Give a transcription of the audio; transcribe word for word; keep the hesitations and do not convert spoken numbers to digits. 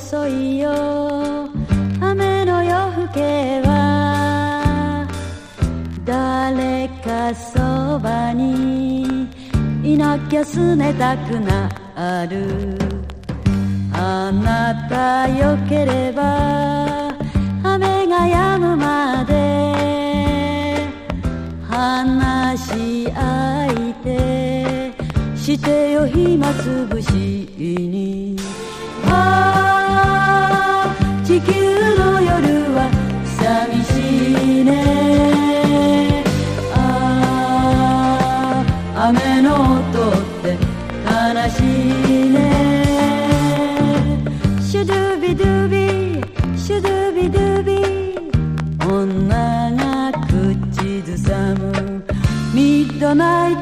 遅いよ雨の夜更けは誰かそばにいなきゃすねたくなる。あなたよければ雨が止むまで話し相手してよ暇つぶしに。ああ地球の夜は寂しいね。ああ雨の音って悲しいね。シュドゥビドゥビシュドゥビドゥビ女が口ずさむミッドナイ